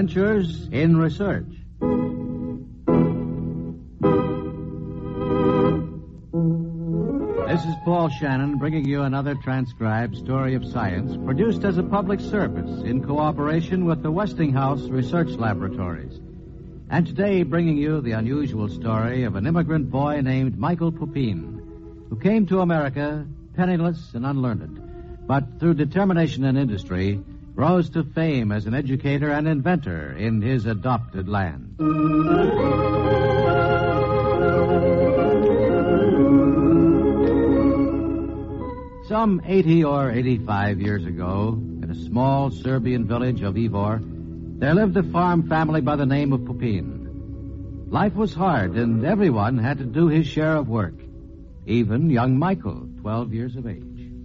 Adventures in Research. This is Paul Shannon bringing you another transcribed story of science produced as a public service in cooperation with the Westinghouse Research Laboratories. And today bringing you the unusual story of an immigrant boy named Michael Pupin, who came to America penniless and unlearned, but through determination and industry rose to fame as an educator and inventor in his adopted land. Some 80 or 85 years ago, in a small Serbian village of Ivor, there lived a farm family by the name of Pupin. Life was hard, and everyone had to do his share of work, even young Michael, 12 years of age.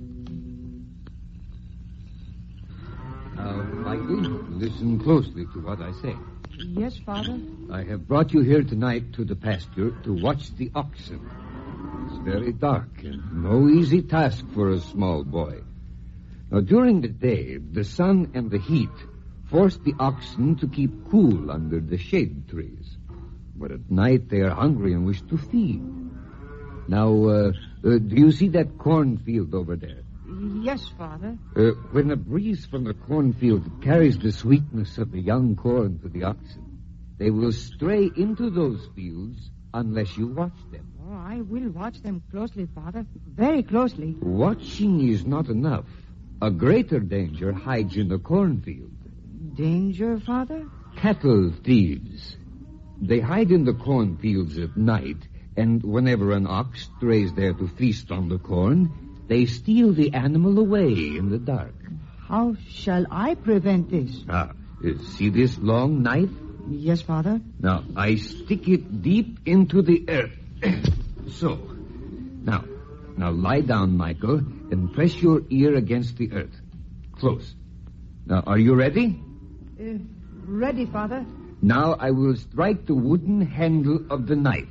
Now, Michael, listen closely to what I say. Yes, Father. I have brought you here tonight to the pasture to watch the oxen. It's very dark and no easy task for a small boy. Now, during the day, the sun and the heat force the oxen to keep cool under the shade trees. But at night, they are hungry and wish to feed. Now, do you see that cornfield over there? Yes, Father. When a breeze from the cornfield carries the sweetness of the young corn to the oxen, they will stray into those fields unless you watch them. Oh, I will watch them closely, Father. Very closely. Watching is not enough. A greater danger hides in the cornfield. Danger, Father? Cattle thieves. They hide in the cornfields at night, and whenever an ox strays there to feast on the corn, they steal the animal away in the dark. How shall I prevent this? See this long knife? Yes, Father. Now, I stick it deep into the earth. So. Now lie down, Michael, and press your ear against the earth. Close. Now, are you ready? Ready, Father. Now I will strike the wooden handle of the knife.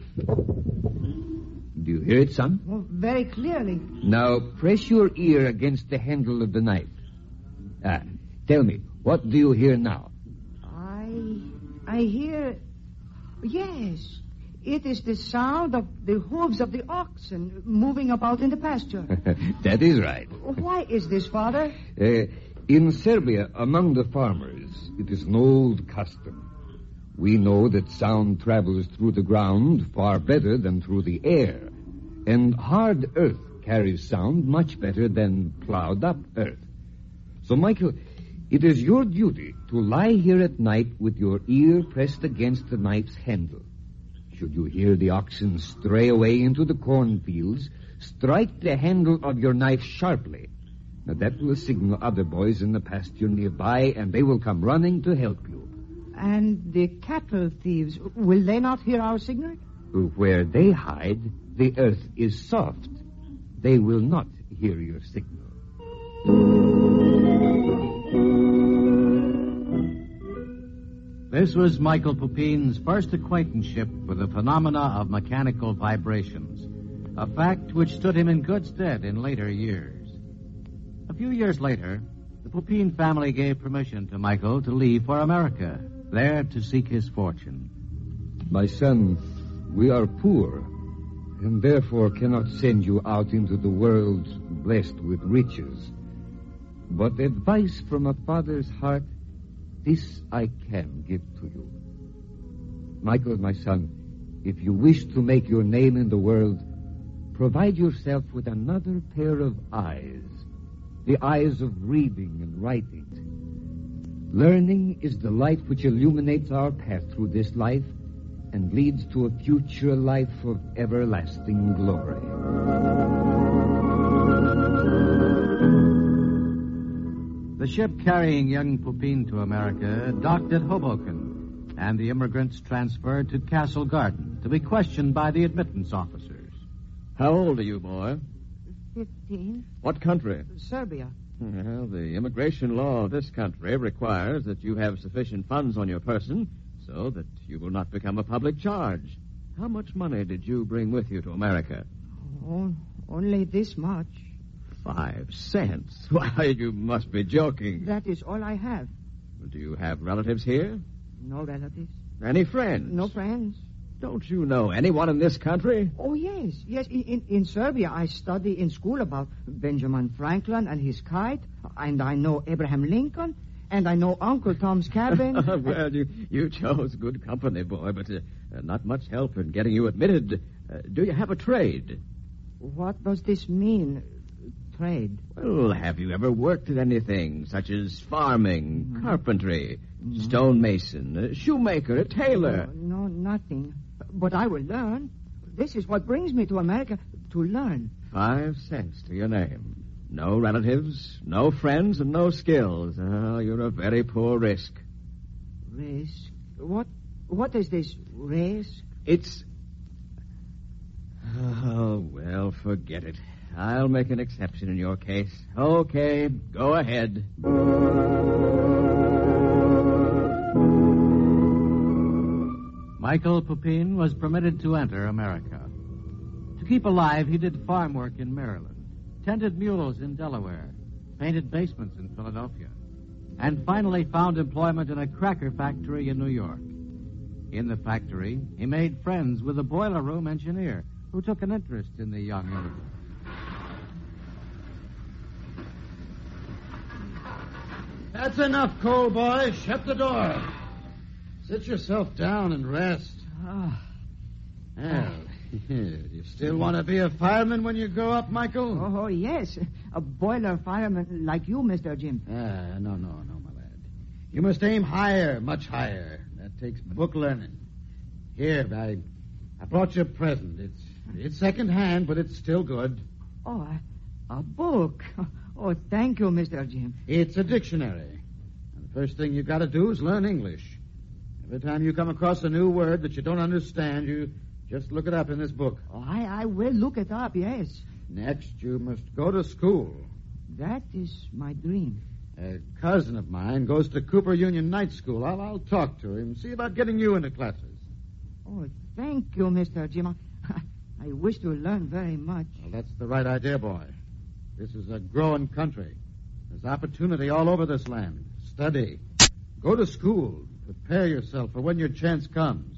Do you hear it, son? Oh, very clearly. Now, press your ear against the handle of the knife. Tell me, what do you hear now? I hear... Yes, it is the sound of the hooves of the oxen moving about in the pasture. That is right. Why is this, Father? In Serbia, among the farmers, it is an old custom. We know that sound travels through the ground far better than through the air. And hard earth carries sound much better than plowed-up earth. So, Michael, it is your duty to lie here at night with your ear pressed against the knife's handle. Should you hear the oxen stray away into the cornfields, strike the handle of your knife sharply. Now, that will signal other boys in the pasture nearby, and they will come running to help you. And the cattle thieves, will they not hear our signal? Where they hide, the earth is soft. They will not hear your signal. This was Michael Pupin's first acquaintanceship with the phenomena of mechanical vibrations, a fact which stood him in good stead in later years. A few years later, the Pupin family gave permission to Michael to leave for America, there to seek his fortune. My son, we are poor, and therefore cannot send you out into the world blessed with riches. But advice from a father's heart, this I can give to you. Michael, my son, if you wish to make your name in the world, provide yourself with another pair of eyes, the eyes of reading and writing. Learning is the light which illuminates our path through this life and leads to a future life of everlasting glory. The ship carrying young Pupin to America docked at Hoboken, and the immigrants transferred to Castle Garden to be questioned by the admittance officers. How old are you, boy? 15. What country? Serbia. Well, the immigration law of this country requires that you have sufficient funds on your person so that you will not become a public charge. How much money did you bring with you to America? Oh, only this much. 5 cents? Why, you must be joking. That is all I have. Do you have relatives here? No relatives. Any friends? No friends. Don't you know anyone in this country? Oh, yes. Yes, in Serbia, I study in school about Benjamin Franklin and his kite, and I know Abraham Lincoln, and I know Uncle Tom's cabin. Well, you chose good company, boy, but not much help in getting you admitted. Do you have a trade? What does this mean, trade? Well, have you ever worked at anything, such as farming, carpentry, stonemason, shoemaker, a tailor? No, nothing. But I will learn. This is what brings me to America, to learn. 5 cents to your name. No relatives, no friends, and no skills. Oh, you're a very poor risk. Risk? What is this risk? It's... Oh, well, forget it. I'll make an exception in your case. Okay, go ahead. Michael Pupin was permitted to enter America. To keep alive, he did farm work in Maryland, tended mules in Delaware, painted basements in Philadelphia, and finally found employment in a cracker factory in New York. In the factory, he made friends with a boiler room engineer who took an interest in the young immigrant. That's enough, Cole boy. Shut the door. Sit yourself down and rest. Well, you still want to be a fireman when you grow up, Michael? Oh, yes. A boiler fireman like you, Mr. Jim. No, my lad. You must aim higher, much higher. That takes book learning. Here, I brought you a present. It's second-hand, but it's still good. Oh, a book. Oh, thank you, Mr. Jim. It's a dictionary. And the first thing you've got to do is learn English. Every time you come across a new word that you don't understand, you just look it up in this book. Oh, I will look it up, yes. Next, you must go to school. That is my dream. A cousin of mine goes to Cooper Union Night School. I'll talk to him, see about getting you into classes. Oh, thank you, Mr. Jim. I wish to learn very much. Well, that's the right idea, boy. This is a growing country. There's opportunity all over this land. Study. Go to school. Prepare yourself for when your chance comes.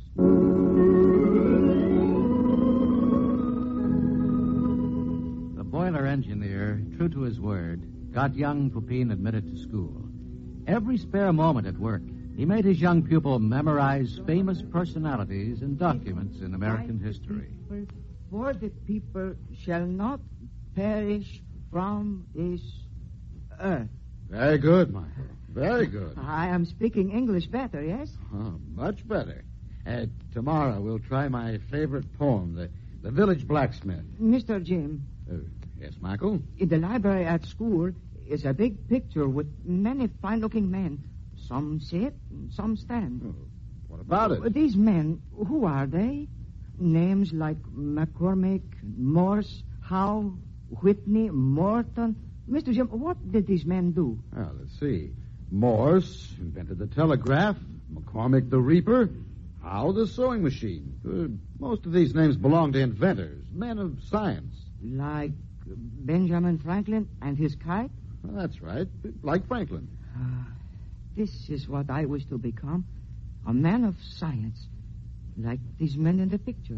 The boiler engineer, true to his word, got young Pupin admitted to school. Every spare moment at work, he made his young pupil memorize famous personalities and documents in American history. For the people shall not perish from this earth. Very good, Michael. Very good. I am speaking English better, yes? Oh, much better. Tomorrow we'll try my favorite poem, The Village Blacksmith. Mr. Jim. Yes, Michael? In the library at school is a big picture with many fine-looking men. Some sit, some stand. Oh, what about it? These men, who are they? Names like McCormick, Morse, Howe, Whitney, Morton. Mr. Jim, what did these men do? Well, let's see. Morse invented the telegraph. McCormick the reaper. Howe the sewing machine. Most of these names belong to inventors, men of science. Like Benjamin Franklin and his kite? Well, that's right. Like Franklin. This is what I wish to become. A man of science. Like these men in the picture.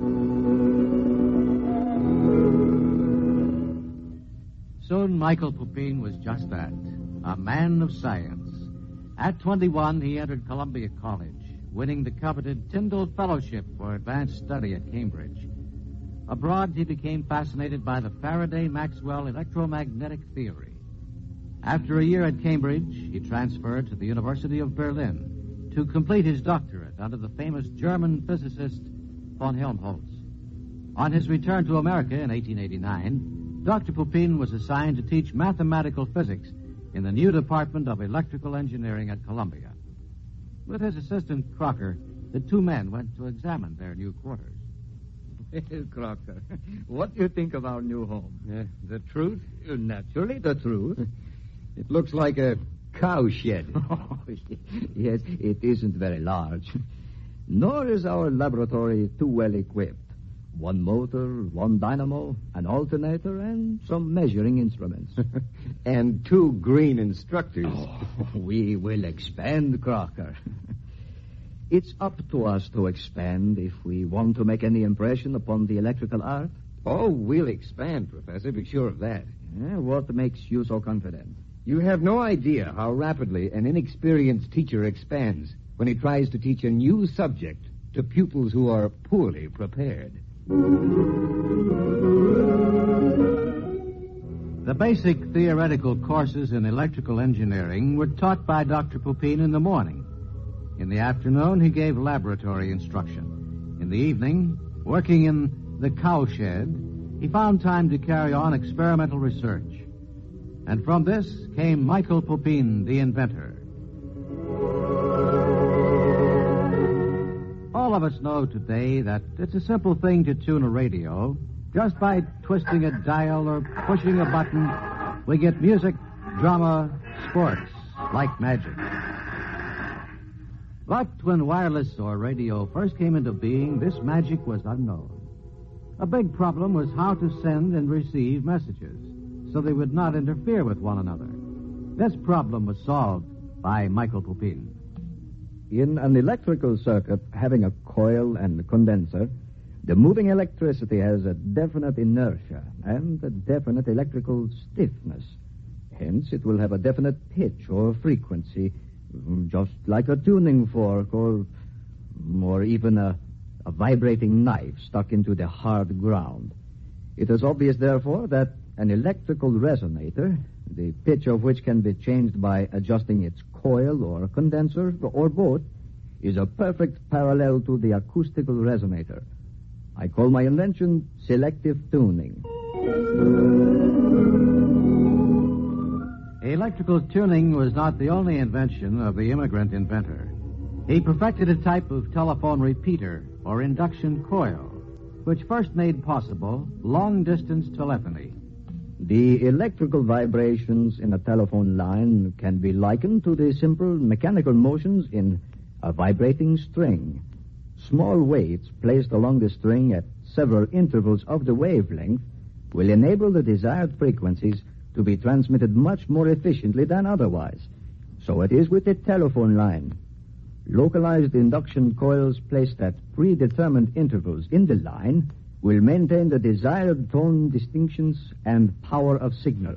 Soon Michael Pupin was just that, a man of science. At 21, he entered Columbia College, winning the coveted Tyndall Fellowship for advanced study at Cambridge. Abroad, he became fascinated by the Faraday-Maxwell electromagnetic theory. After a year at Cambridge, he transferred to the University of Berlin to complete his doctorate under the famous German physicist von Helmholtz. On his return to America in 1889, Dr. Pupin was assigned to teach mathematical physics in the new Department of Electrical Engineering at Columbia. With his assistant, Crocker, the two men went to examine their new quarters. Well, Crocker, what do you think of our new home? The truth? Naturally, the truth. It looks like a cow shed. Oh, yes, it isn't very large. Nor is our laboratory too well equipped. One motor, one dynamo, an alternator, and some measuring instruments. And 2 green instructors. Oh, we will expand, Crocker. It's up to us to expand if we want to make any impression upon the electrical art. Oh, we'll expand, Professor. Be sure of that. What makes you so confident? You have no idea how rapidly an inexperienced teacher expands when he tries to teach a new subject to pupils who are poorly prepared. The basic theoretical courses in electrical engineering were taught by Dr. Pupin in the morning. In the afternoon, he gave laboratory instruction. In the evening, working in the cowshed, he found time to carry on experimental research. And from this came Michael Pupin, the inventor. All of us know today that it's a simple thing to tune a radio. Just by twisting a dial or pushing a button, we get music, drama, sports, like magic. But when wireless or radio first came into being, this magic was unknown. A big problem was how to send and receive messages so they would not interfere with one another. This problem was solved by Michael Pupin. In an electrical circuit having a coil and a condenser, the moving electricity has a definite inertia and a definite electrical stiffness. Hence, it will have a definite pitch or frequency, just like a tuning fork or even a vibrating knife stuck into the hard ground. It is obvious, therefore, that an electrical resonator, the pitch of which can be changed by adjusting its coil or condenser or both, is a perfect parallel to the acoustical resonator. I call my invention selective tuning. Electrical tuning was not the only invention of the immigrant inventor. He perfected a type of telephone repeater or induction coil, which first made possible long-distance telephony. The electrical vibrations in a telephone line can be likened to the simple mechanical motions in a vibrating string. Small weights placed along the string at several intervals of the wavelength will enable the desired frequencies to be transmitted much more efficiently than otherwise. So it is with the telephone line. Localized induction coils placed at predetermined intervals in the line will maintain the desired tone distinctions and power of signal.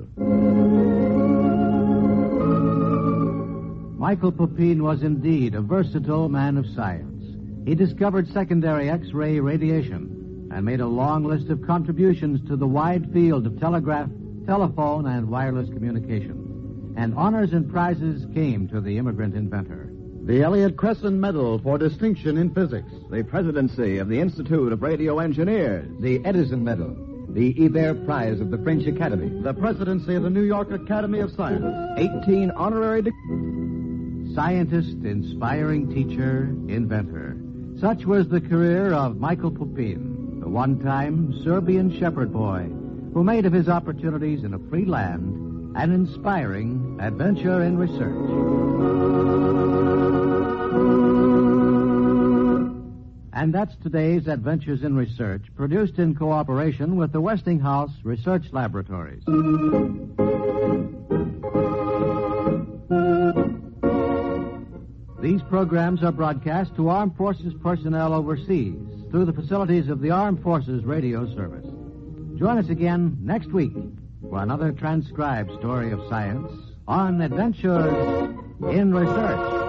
Michael Pupin was indeed a versatile man of science. He discovered secondary X-ray radiation and made a long list of contributions to the wide field of telegraph, telephone, and wireless communication. And honors and prizes came to the immigrant inventor. The Elliott Cresson Medal for Distinction in Physics. The presidency of the Institute of Radio Engineers. The Edison Medal. The Ibert Prize of the French Academy. The presidency of the New York Academy of Science. 18 honorary degrees. Scientist, inspiring teacher, inventor. Such was the career of Michael Pupin, the one-time Serbian shepherd boy who made of his opportunities in a free land an inspiring adventure in research. And that's today's Adventures in Research, produced in cooperation with the Westinghouse Research Laboratories. These programs are broadcast to Armed Forces personnel overseas through the facilities of the Armed Forces Radio Service. Join us again next week for another transcribed story of science on Adventures in Research.